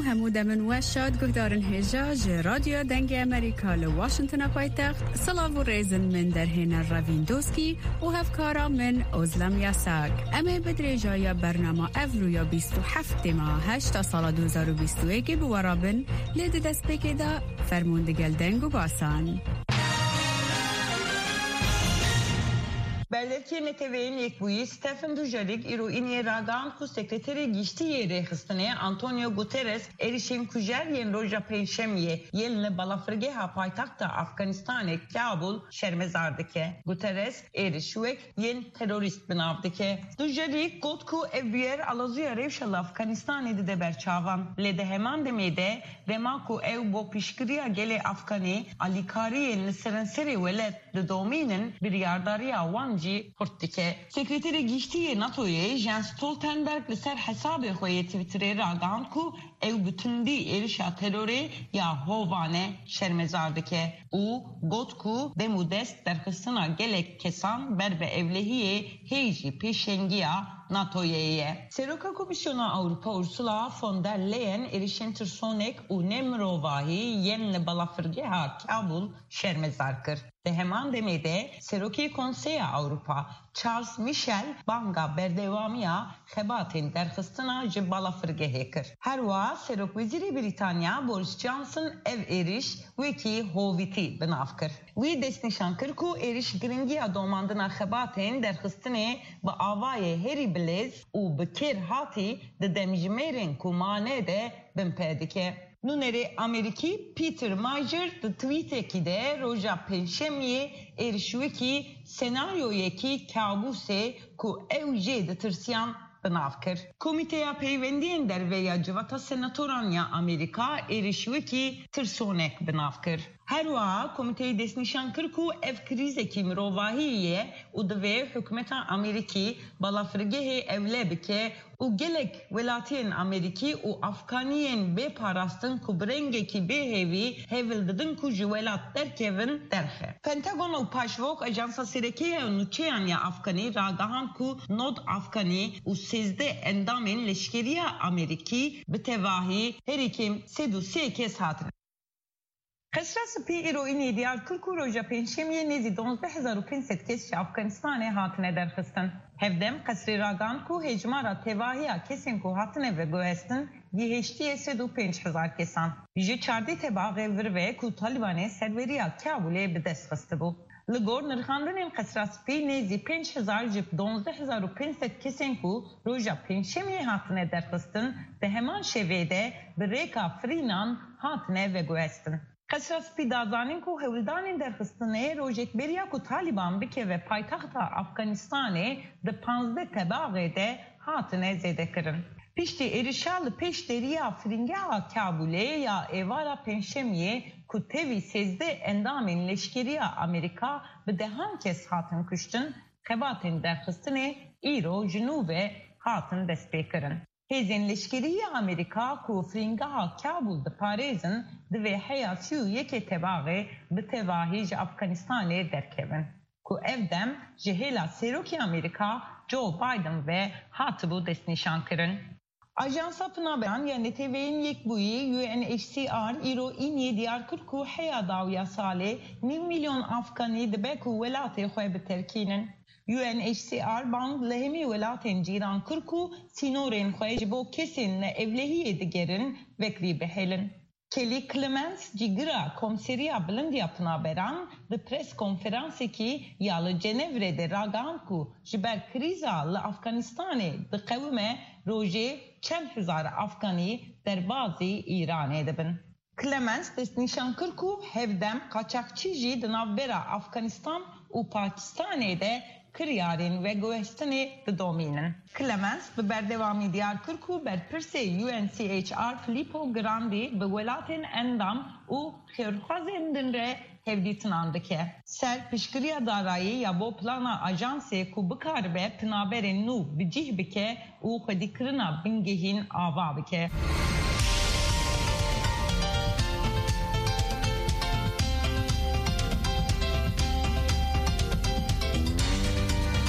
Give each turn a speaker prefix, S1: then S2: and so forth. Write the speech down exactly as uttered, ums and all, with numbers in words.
S1: هموده من وشاد گهدارن هجاج رادیو دنگ امریکا لواشنطن پایتخت سلاو و ریزن من در هین راویندوسکی و هفکارا من ازلم یاساگ امه بدر جای برنامه افرویا بیست و هفت ماه هشت سال دو هزار و بیست و یک بورابن لید دست بکیدا فرموندگل دنگ و باسان
S2: Belki Neteve'nin ilk buyu Stephen Dujarric iro inye ragan ku sekreteri gişti yere hıstane Antonio Guterres erişim kujer yen roja penşemiye yeline balafırge ha paytakta Afganistan'e Kabul şermezardike. Guterres erişvek yen terörist binavdike. Dujarric gotku evbiyer alazuya revşala Afganistan'e de berçavan. Lede hemen demede remaku ev bo pişkiriya gele Afgani alikariye nisrenseri velet de dominin bir yardariya wanci portike. Sekreteri giştiye NATO'ya Jens Stoltenberg li ser hesabı xoye Twitter'e ragan ku ev bütündi erişa teröre ya hovane şermezardike. U gotku demudest derkısına gelek kesan berbe evlehiye heyji peşengiya NATO'ya. Seroka Komisyonu Avrupa Ursula von der Leyen erişen tırsonek u nemrovahi yenle balafırgeha Kabul şermezarkır. De hemen demede Seroki Konseya Avrupa Charles Michel banga berdevamiya xebatin derxistina ji balafirgehê kir. Her wa Serok Wezîrê Brîtanya Boris Johnson ev êriş wekî hovîtî binav kir. Wî destnîşan kir ku êriş giringiya domandina xebatên derxistinê bi avayê herî bilêz û bi kêr hatî di demjimêrên ku mane de bin dike. Nuneri Ameriki Peter Major de tweetekî de roja penşemiyê êrişwekî senaryoyekî kabûsê ku ew jê ditirsiyan binav kir. Komîteya peywendiyên derve ya civata senatoran ya Amerika êrişwekî tirsonek binav kir. Her wa komiteyê destnîşan kir ku ev krîzekî mirovahî ye û divê hikûmeta Amerîkî balafirgehê evle bike û gelek welatiyên Amerîkî û Afganiyên bêparastin ku bi rengekî bêhêvî hêvil didin ku ji welat derkevin derxe. Pentagon û paşvok Ajansa Serêkeya Nûçeyan ya Afganî ragihan ku nod Afganî û sêzdeh endamên leşkeriya Amerîkî bi tevahî herîkim sed û sê kes hatin. Qesra spî îro înê diyar kir ku roja pênşemiyê nêzî donzdeh hezar û pênc sed kes ji Afganistanê hatine derxistin. Hevdem qesrê ragan ku hejmara tevahiya kesên ku hatine veguhestin gihêştiye sed û pênc hezar kesan. Ji çardê tebaxê vir ve ku Talibanê serveriya Kabulê bi dest xistibû. Li gor nirxandinên qesra spî nêzî pênc hezar ji donzdeh hezar û pênc sed kesên ku roja pênşemiyê hatine derxistin di heman şevê de bi rêka firînan hatine veguhestin. Qesra spî dazanîn ku hewildanên derxistinê rojekberiya ku Taliban bike ve paytaxta Afganistanê di panzdeh tebaxê de hatine zêdekirin. Piştî êrişa li pêş deriya firîngeha Kabulê ya êvara pênşemiyê ku tevî sêzdeh endamên leşkeriya Amerîka bi dehan kes hatin kuştin, xebatên derxistinê îro ji nû ve hatin destpêkirin. Hêzên leşkeriya Amerîka ku firîngeha Kabul diparêzin divê heya sî û yekê tebaxê bi tevahî ji Afganistanê derkevin. Ku ev dem ji hêla Serokê Amerîka Joe Biden ve hatibû destnîşan kirin. Ajansa Pınaberan ya Neteveyên Yekbûyî U N H C R îro îniyê diyar kir ku heya dawiya salê nîv milyon Afganî dibe ku welatê xwe biterkînin. U N H C R bang li hemî welatên cîran kir ku sînorên xwe ji bo kesên neevlehiyê digerin vekrî bihêlin. Kelly Clements cîgira Komseriya Bilindiya Pınaberan di pres konferansekî ya li Cenevre'de ragihan ku ji ber krîza li Afganistanê diqewime rojê çend hezar Afganî derbasî Îranê dibin. Clements destnîşan kir ku hevdem qaçaxçî jî di navbera Afganistan û Pakistanê de kiryarên veguhestinê didomînin. Clements bi berdewamî diyar kir ku berpirsê U N C H R Filippo Grandi bi welatên endam û xêrxwazên din re hevdîtinan dike. Ser pişkiriya darayî ya bo plana ajansê ku bikaribe pinaberên nû bicih bike û xwedîkirina bingehîn ava bike.